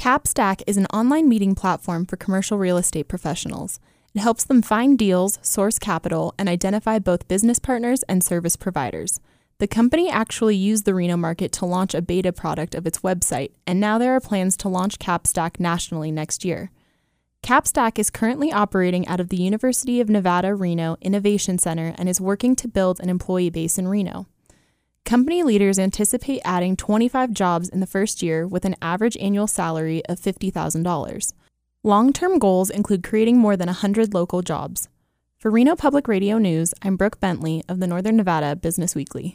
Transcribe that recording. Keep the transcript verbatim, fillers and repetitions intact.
Capstack is an online meeting platform for commercial real estate professionals. It helps them find deals, source capital, and identify both business partners and service providers. The company actually used the Reno market to launch a beta product of its website, and now there are plans to launch Capstack nationally next year. Capstack is currently operating out of the University of Nevada, Reno Innovation Center and is working to build an employee base in Reno. Company leaders anticipate adding twenty-five jobs in the first year with an average annual salary of fifty thousand dollars. Long-term goals include creating more than one hundred local jobs. For Reno Public Radio News, I'm Brooke Bentley of the Northern Nevada Business Weekly.